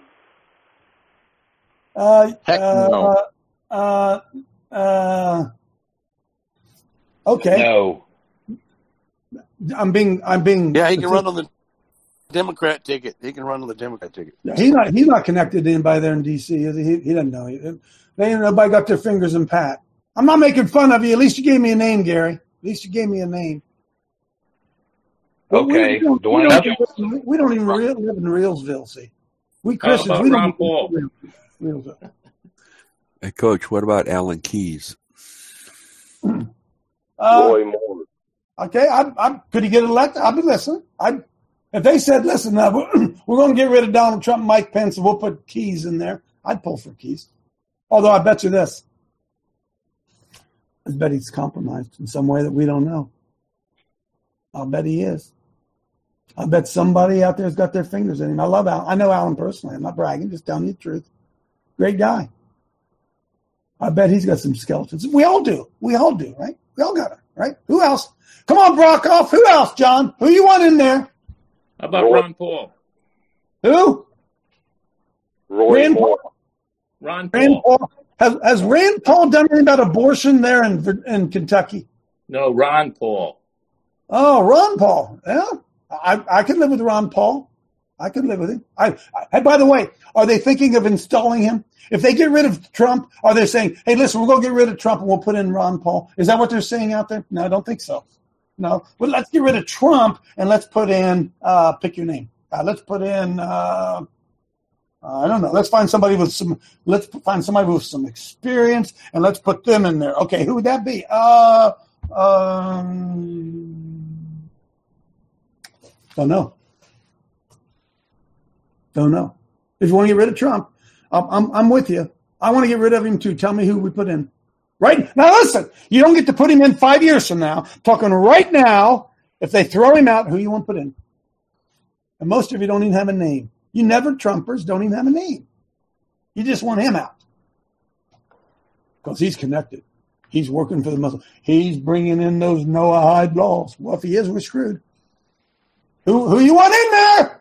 Uh, Heck uh, no. uh, uh, okay. No. I'm being. I'm being. Yeah, he can run on the Democrat ticket. He can run on the Democrat ticket. He's not. He's not connected to anybody there in D C. Is he? He, he doesn't know. He, they ain't nobody got their fingers in Pat. I'm not making fun of you. At least you gave me a name, Gary. At least you gave me a name. Okay, we, don't, we, Dwayne don't, Johnson. we don't even real, live in Reelsville. See, we How Christians. about We don't Ron even Paul? live in Reelsville. Hey, Coach, what about Alan Keyes? Uh, Roy Moore. Okay, I, I could he get elected? I'd be listening. I, if they said, "Listen, uh, we're, we're going to get rid of Donald Trump, and Mike Pence, and we'll put Keyes in there," I'd pull for Keyes. Although I bet you this, I bet he's compromised in some way that we don't know. I'll bet he is. I bet somebody out there's got their fingers in him. I love Alan. I know Alan personally. I'm not bragging, just telling you the truth. Great guy. I bet he's got some skeletons. We all do. We all do, right? We all got it, right? Who else? Come on, Brockoff. Who else, John? Who you want in there? How about Ron Paul? Who? Roy Rand Moore. Paul. Ron Paul. Rand Paul. Has, has Rand Paul done anything about abortion there in in Kentucky? No, Ron Paul. Oh, Ron Paul. Yeah, I I could live with Ron Paul. I could live with him. I, I. By the way, are they thinking of installing him? If they get rid of Trump, are they saying, "Hey, listen, we're going to get rid of Trump and we'll put in Ron Paul"? Is that what they're saying out there? No, I don't think so. No, well, let's get rid of Trump and let's put in. Uh, pick your name. Uh, let's put in. Uh, uh, I don't know. Let's find somebody with some. Let's find somebody with some experience and let's put them in there. Okay, who would that be? Uh, um, don't know. Don't know. If you want to get rid of Trump, I'm, I'm, I'm with you. I want to get rid of him too. Tell me who we put in. Right? Now listen, you don't get to put him in five years from now. Talking right now, if they throw him out, who you want to put in? And most of you don't even have a name. You never Trumpers don't even have a name. You just want him out. Because he's connected. He's working for the Muslim. He's bringing in those Noahide laws. Well, if he is, we're screwed. Who, who you want in there?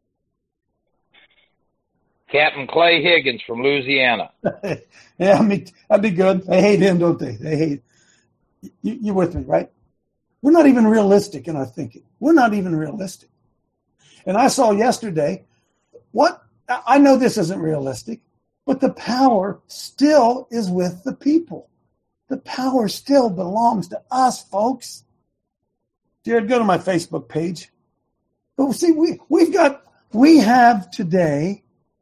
Captain Clay Higgins from Louisiana. Yeah, I mean, that'd be good. They hate him, don't they? They hate. You, you're with me, right? We're not even realistic in our thinking. We're not even realistic. And I saw yesterday, what? I know this isn't realistic, but the power still is with the people. The power still belongs to us, folks. Jared, go to my Facebook page. But see, we, we've got, we have today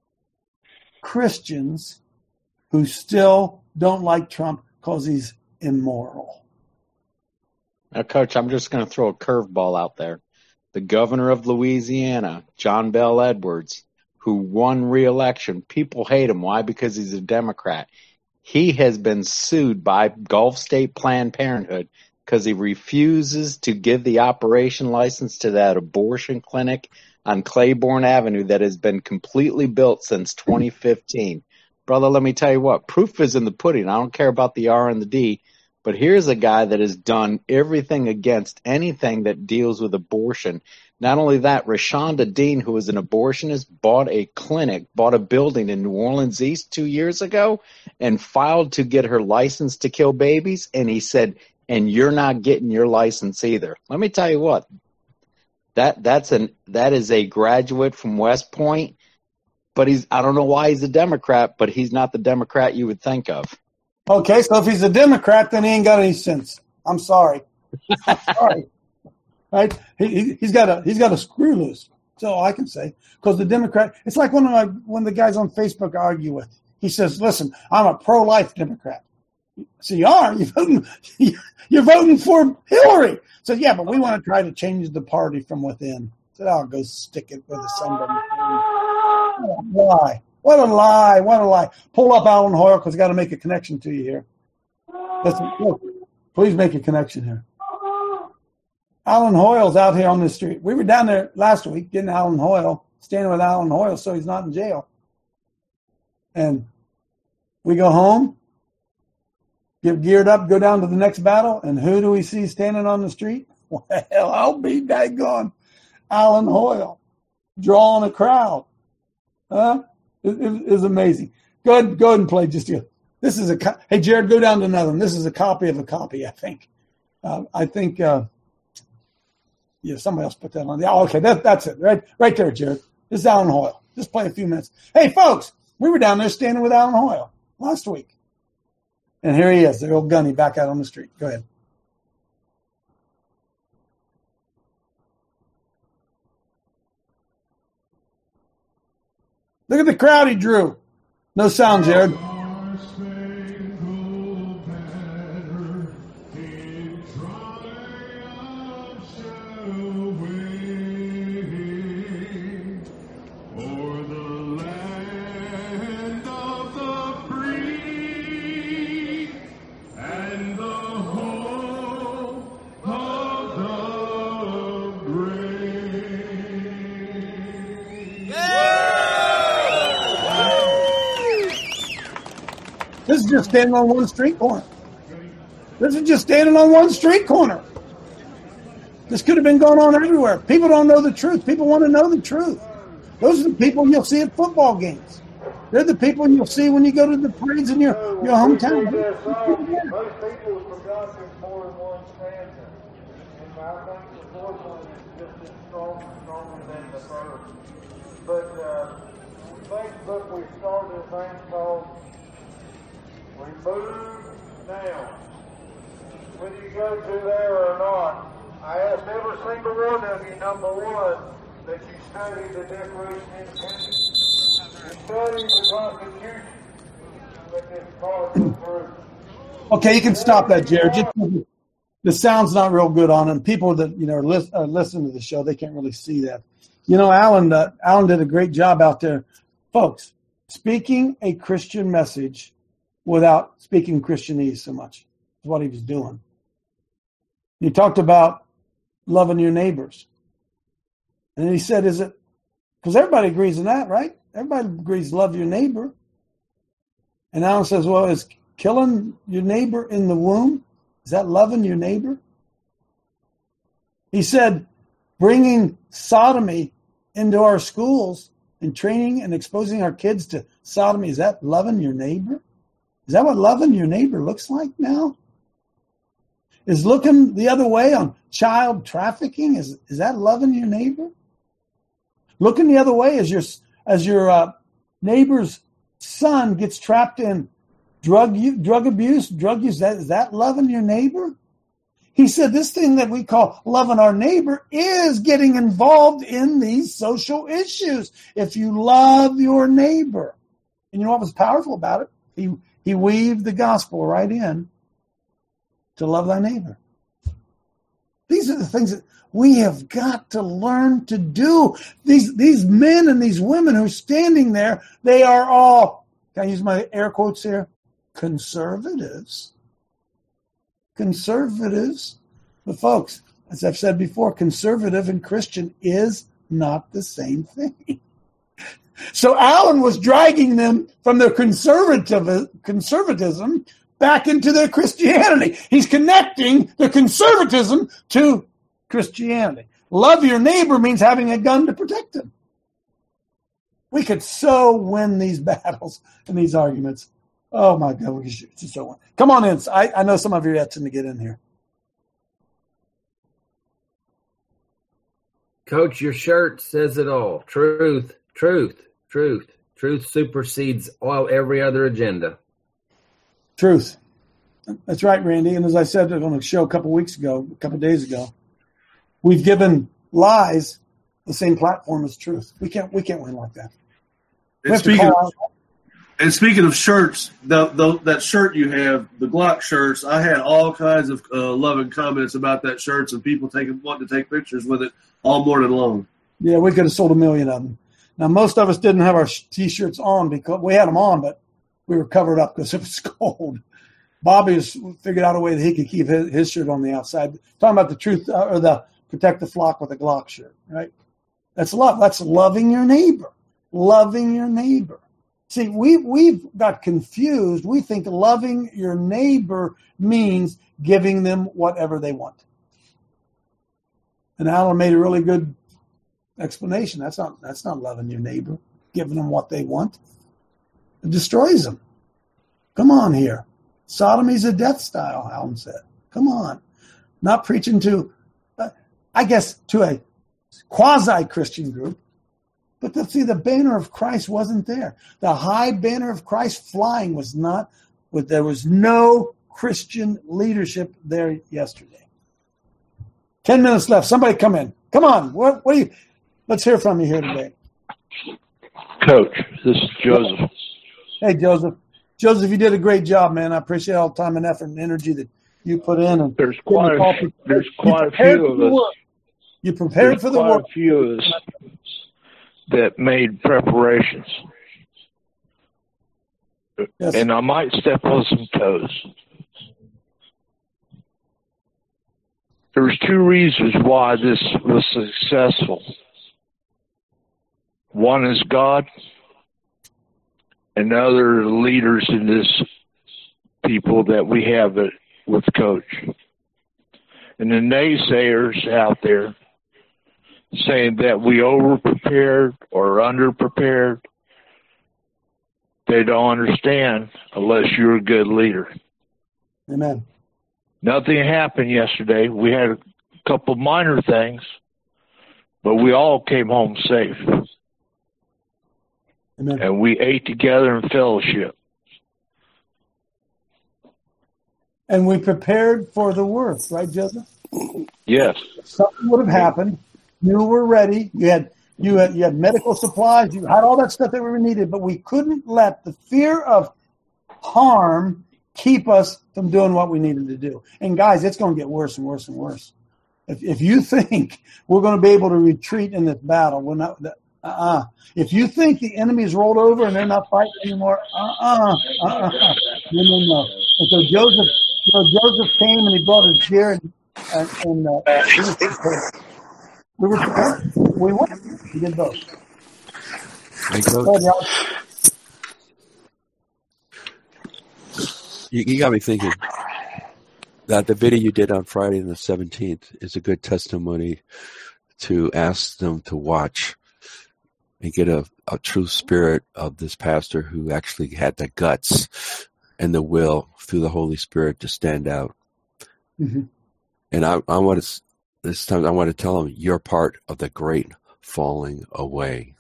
Christians who still don't like Trump because he's immoral. Now, Coach, I'm just going to throw a curveball out there. The governor of Louisiana, John Bel Edwards, who won re-election, people hate him. Why? Because he's a Democrat. He has been sued by Gulf State Planned Parenthood because he refuses to give the operation license to that abortion clinic on Claiborne Avenue that has been completely built since twenty fifteen. Brother, let me tell you what, proof is in the pudding. I don't care about the R and the D, but here's a guy that has done everything against anything that deals with abortion. Not only that, Rashonda Dean, who is an abortionist, bought a clinic, bought a building in New Orleans East two years ago and filed to get her license to kill babies. And he said, and you're not getting your license either. Let me tell you what. That that's an that is a graduate from West Point, but he's I don't know why he's a Democrat, but he's not the Democrat you would think of. Okay, so if he's a Democrat, then he ain't got any sense. I'm sorry. I'm sorry. Right? He, he he's got a he's got a screw loose. That's all I can say. Because the Democrat, it's like one of my one of the guys on Facebook I argue with. He says, "Listen, I'm a pro-life Democrat." So you are. You're voting. You're voting for Hillary. So yeah, but we want to try to change the party from within. So I'll go stick it with a somebody. What a lie! What a lie! What a lie! Pull up Alan Hoyle because I got to make a connection to you here. Listen, look, please make a connection here. Alan Hoyle's out here on the street. We were down there last week getting Alan Hoyle, standing with Alan Hoyle, so he's not in jail. And we go home. Get geared up, go down to the next battle, and who do we see standing on the street? Well, I'll be daggone. Alan Hoyle, drawing a crowd. Huh? It, it, it's amazing. Go ahead, go ahead and play just here. This is a, co- hey, Jared, go down to another one. This is a copy of a copy, I think. Uh, I think, uh, yeah, somebody else put that on. Oh, okay, that, that's it. Right, right there, Jared. This is Alan Hoyle. Just play a few minutes. Hey, folks, we were down there standing with Alan Hoyle last week. And here he is, the old gunny back out on the street. Go ahead. Look at the crowd he drew. No sound, Jared. This is just standing on one street corner. This is just standing on one street corner. This could have been going on everywhere. People don't know the truth. People want to know the truth. Those are the people you'll see at football games. They're the people you'll see when you go to the parades in your, your hometown. Most people have forgotten there's more than one stanza. And I think the fourth one is just as strong and stronger than the first. But uh, on Facebook, we started a thing called Remove Now. Whether you go to there or not, I asked every single one of you, number one, that you study the Declaration of Independence. You study the Constitution. Let this cause go through. Okay, you can stop that, Jared. Just, the sound's not real good on it. People that you know are, list, are listening to the show, they can't really see that. You know, Alan, uh, Alan did a great job out there. Folks, speaking a Christian message without speaking Christianese so much is what he was doing. He talked about loving your neighbors. And he said, is it, because everybody agrees on that, right? Everybody agrees love your neighbor. And Alan says, well, is killing your neighbor in the womb, is that loving your neighbor? He said, bringing sodomy into our schools and training and exposing our kids to sodomy, is that loving your neighbor? Is that what loving your neighbor looks like now? Is looking the other way on child trafficking, is is that loving your neighbor? Looking the other way as your as your uh, neighbor's son gets trapped in drug drug abuse, drug use, that, is that loving your neighbor? He said this thing that we call loving our neighbor is getting involved in these social issues. If you love your neighbor. And you know what was powerful about it? He he weaved the gospel right in to love thy neighbor. These are the things that we have got to learn to do. These these men and these women who are standing there, they are all, can I use my air quotes here? Conservatives. Conservatives. But folks, as I've said before, conservative and Christian is not the same thing. So Alan was dragging them from their conservative conservatism back into their Christianity. He's connecting the conservatism to Christianity. Love your neighbor means having a gun to protect them. We could so win these battles and these arguments. Oh my God, we should so win. Come on in. I, I know some of you are itching to get in here. Coach, your shirt says it all. Truth, truth, truth. Truth supersedes all every other agenda. Truth. That's right, Randy. And as I said on a show a couple weeks ago, a couple days ago, we've given lies the same platform as truth. We can't we can't win like that. And speaking, of, and speaking of shirts, the, the, that shirt you have, the Glock shirts, I had all kinds of uh, loving comments about that shirts and people taking wanting to take pictures with it all morning long. Yeah, we could have sold a million of them. Now, most of us didn't have our T-shirts on because we had them on, but we were covered up because it was cold. Bobby has figured out a way that he could keep his, his shirt on the outside. Talking about the truth uh, or the protect the flock with a Glock shirt, right? That's love. That's loving your neighbor. Loving your neighbor. See, we, we've got confused. We think loving your neighbor means giving them whatever they want. And Alan made a really good explanation. That's not that's not loving your neighbor, giving them what they want. It destroys them. Come on here. Sodomy's a death style, Alan said. Come on. Not preaching to, uh, I guess, to a quasi-Christian group. But the, see, the banner of Christ wasn't there. The high banner of Christ flying was not, but there was no Christian leadership there yesterday. Ten minutes left. Somebody come in. Come on. What, what do you, let's hear from you here today. Coach, this is Joseph. Hey, Joseph. Joseph, you did a great job, man. I appreciate all the time and effort and energy that you put in. And there's quite a, there's quite a few of us. You prepared for the work. There's quite a few of us that made preparations. Yes. And I might step on some toes. There's two reasons why this was successful. One is God, and the other leaders in this people that we have it with Coach. And the naysayers out there saying that we over-prepared or under-prepared, they don't understand unless you're a good leader. Amen. Nothing happened yesterday. We had a couple minor things, but we all came home safe. Amen. And we ate together in fellowship. And we prepared for the worst, right, Joseph? Yes. Something would have happened. You were ready. You had you had you had medical supplies. You had all that stuff that we needed, but we couldn't let the fear of harm keep us from doing what we needed to do. And guys, it's going to get worse and worse and worse. If if you think we're going to be able to retreat in this battle, we're not. Uh-uh. If you think the enemy's rolled over and they're not fighting anymore, uh-uh, uh-uh. No, no, no. And so Joseph, you know, Joseph came and he brought his gear and, and, and uh, he was prepared. We were prepared. We went. We did both. Hey, Coach, Go ahead, you, you got me thinking that the video you did on Friday the seventeenth is a good testimony to ask them to watch and get a, a true spirit of this pastor who actually had the guts and the will through the Holy Spirit to stand out. Mm-hmm. And I, I want to, this time I want to tell him, you're part of the great falling away.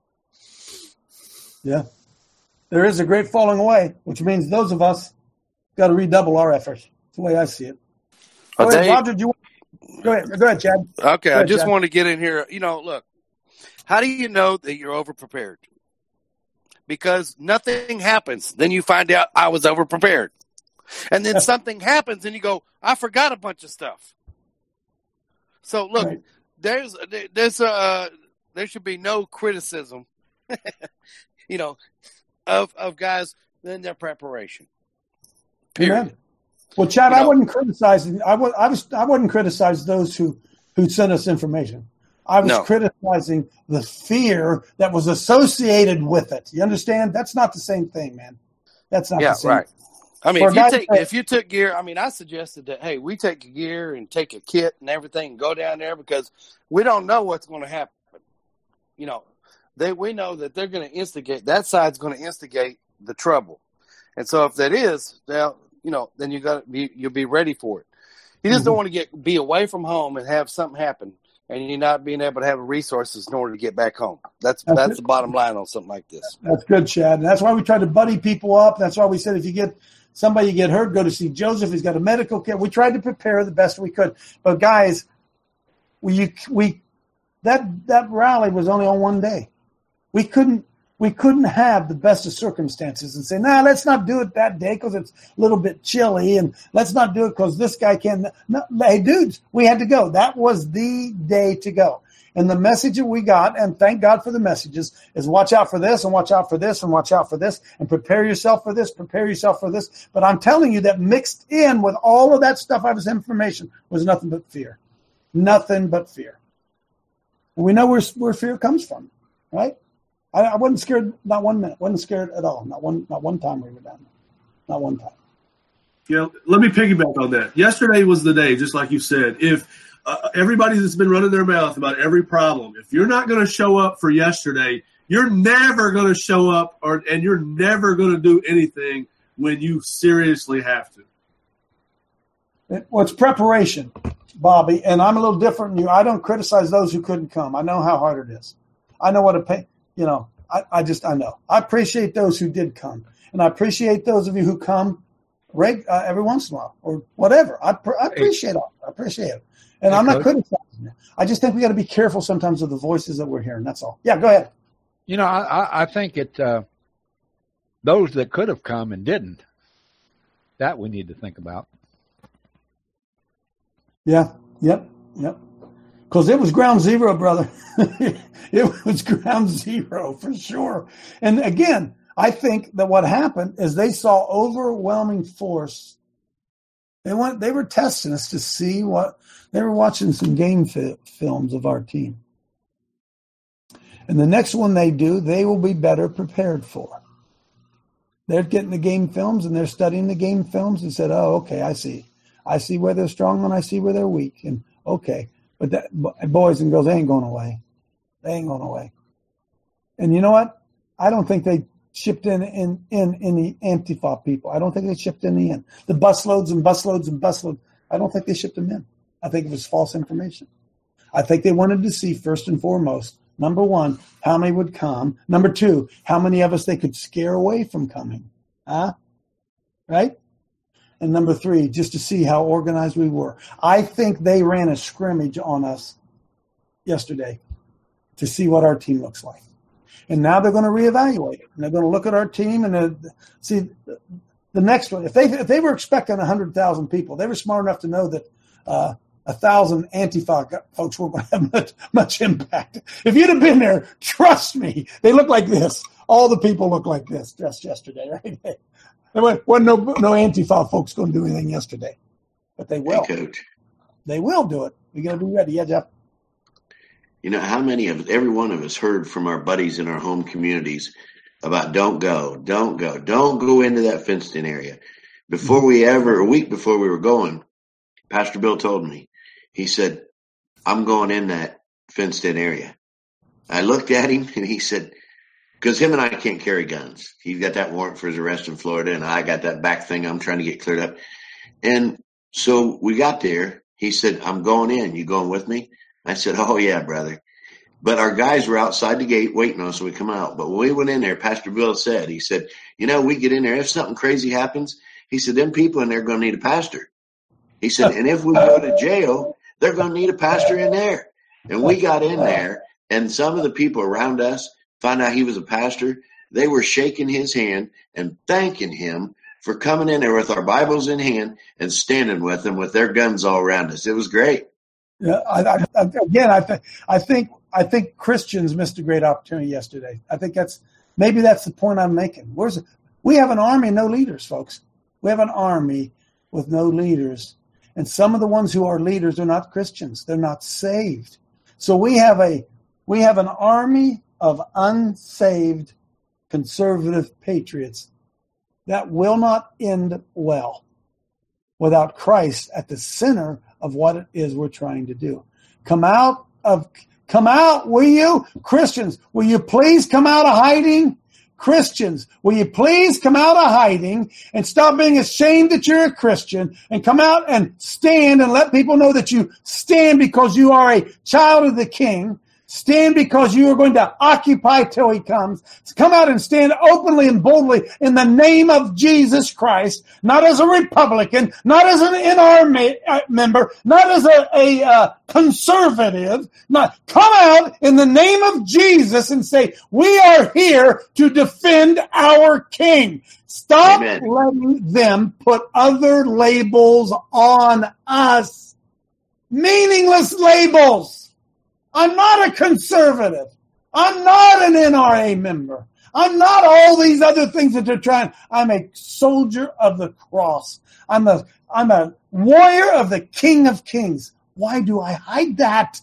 Yeah. There is a great falling away, which means those of us got to redouble our efforts. That's the way I see it. Go Well, ahead, Dave- Roger, do you want, go ahead, go ahead, Chad. Okay, Go I ahead, just Chad. want to get in here. You know, look, how do you know that you're over-prepared? Because nothing happens. Then you find out I was over-prepared. And then something happens and you go, I forgot a bunch of stuff. So, look, Right. there's there's uh, there should be no criticism, you know, of, of guys in their preparation. Period. Amen. Well, Chad, You I know- wouldn't criticize. I would. I was. I wouldn't criticize those who who sent us information. I was No. criticizing the fear that was associated with it. You understand? That's not the same thing, man. That's not Yeah, the same. right. I mean, For if a you guy take that- if you took gear, I mean, I suggested that hey, we take a gear and take a kit and everything and go down there because we don't know what's going to happen. You know, they we know that they're going to instigate that side's going to instigate the trouble, and so if that is, well, you know, then you got to be you'll be ready for it. You just Mm-hmm. don't want to get be away from home and have something happen, and you're not being able to have resources in order to get back home. That's That's that's it. the bottom line on something like this. That's good, Chad. And that's why we try to buddy people up. That's why we said if you get somebody get hurt, go to see Joseph. He's got a medical kit. We tried to prepare the best we could. But guys, we we that that rally was only on one day. We couldn't we couldn't have the best of circumstances and say, nah, let's not do it that day because it's a little bit chilly, and let's not do it because this guy can't. No, hey, dudes, we had to go. That was the day to go. And the message that we got, and thank God for the messages, is watch out for this and watch out for this and watch out for this and prepare yourself for this, prepare yourself for this. But I'm telling you that mixed in with all of that stuff, I was information, was nothing but fear. Nothing but fear. And we know where, where fear comes from, right? I, I wasn't scared not one minute. Wasn't scared at all. Not one not one time we were down there. Not one time. You know, let me piggyback on that. Yesterday was the day, just like you said. If uh, everybody that's been running their mouth about every problem, if you're not going to show up for yesterday, you're never going to show up, or and you're never going to do anything when you seriously have to. It, well, it's preparation, Bobby, and I'm a little different than you. I don't criticize those who couldn't come. I know how hard it is. I know what a pain. You know, I, I just I know. I appreciate those who did come, and I appreciate those of you who come reg, uh, every once in a while or whatever. I, pr- I appreciate it. I appreciate it. And Hey, I'm not Coach. criticizing you. I just think we got to be careful sometimes of the voices that we're hearing. That's all. Yeah, go ahead. You know, I, I- I think it, uh, those that could have come and didn't, that we need to think about. Yeah, yep, yep. Because it was ground zero, brother. It was ground zero for sure. And again, I think that what happened is they saw overwhelming force. They went. They were testing us to see what they were watching some game fi- films of our team. And the next one they do, they will be better prepared for. They're getting the game films and they're studying the game films and said, oh, okay, I see. I see where they're strong and I see where they're weak. And okay, but that, boys and girls, they ain't going away. They ain't going away. And you know what? I don't think they shipped in in in, in the Antifa people. I don't think they shipped in the in. The busloads and busloads and busloads. I don't think they shipped them in. I think it was false information. I think they wanted to see, first and foremost, number one, how many would come. Number two, how many of us they could scare away from coming. Huh? Right? And number three, just to see how organized we were. I think they ran a scrimmage on us yesterday to see what our team looks like. And now they're going to reevaluate it. And they're going to look at our team and see the next one. If they if they were expecting one hundred thousand people, they were smart enough to know that uh, one thousand Antifa folks weren't going to have much, much impact. If you'd have been there, trust me, they look like this. All the people look like this just yesterday, right? There wasn't no, no Antifa folks going to do anything yesterday. But they will. Hey, Coach. They will do it. We got to be ready. Yeah, Jeff. You know, how many of every one of us heard from our buddies in our home communities about don't go, don't go, don't go into that fenced-in area. Before we ever, a week before we were going, Pastor Bill told me, he said, I'm going in that fenced-in area. I looked at him and he said, because him and I can't carry guns. He's got that warrant for his arrest in Florida, and I got that back thing I'm trying to get cleared up. And so we got there. He said, I'm going in. You going with me? I said, oh, yeah, brother. But our guys were outside the gate waiting on us when we come out. But when we went in there, Pastor Bill said, he said, you know, we get in there. If something crazy happens, he said, them people in there are going to need a pastor. He said, and if we go to jail, they're going to need a pastor in there. And we got in there, and some of the people around us found out he was a pastor. They were shaking his hand and thanking him for coming in there with our Bibles in hand and standing with them with their guns all around us. It was great. Yeah, I, I, again, I, th- I think I think Christians missed a great opportunity yesterday. I think that's maybe that's the point I'm making. Where's it? We have an army and no leaders, folks. We have an army with no leaders, and some of the ones who are leaders are not Christians. They're not saved. So we have a we have an army of unsaved conservative patriots that will not end well without Christ at the center of what it is we're trying to do. Come out of, come out, will you? Christians, will you please come out of hiding? Christians, will you please come out of hiding and stop being ashamed that you're a Christian and come out and stand and let people know that you stand because you are a child of the King. Stand because you are going to occupy till he comes. Come out and stand openly and boldly in the name of Jesus Christ, not as a Republican, not as an N R member, not as a, a uh, conservative. Not come out in the name of Jesus and say, we are here to defend our King. Stop Amen. Letting them put other labels on us. Meaningless labels. I'm not a conservative. I'm not an N R A member. I'm not all these other things that they're trying. I'm a soldier of the cross. I'm a, I'm a warrior of the King of Kings. Why do I hide that?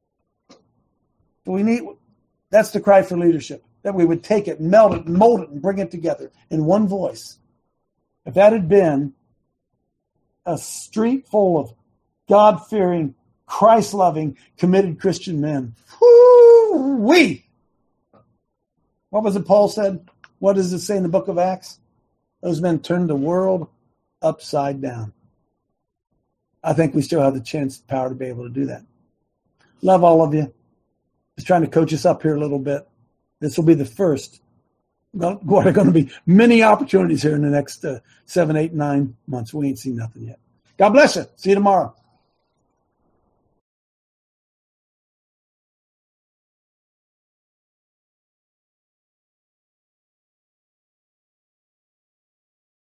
Do we need, that's the cry for leadership, that we would take it, melt it, mold it, and bring it together in one voice. If that had been a street full of God-fearing, Christ-loving, committed Christian men. Whoo-wee! What was it Paul said? What does it say in the book of Acts? Those men turned the world upside down. I think we still have the chance, the power to be able to do that. Love all of you. Just trying to coach us up here a little bit. This will be the first. What are going to be many opportunities here in the next uh, seven, eight, nine months. We ain't seen nothing yet. God bless you. See you tomorrow.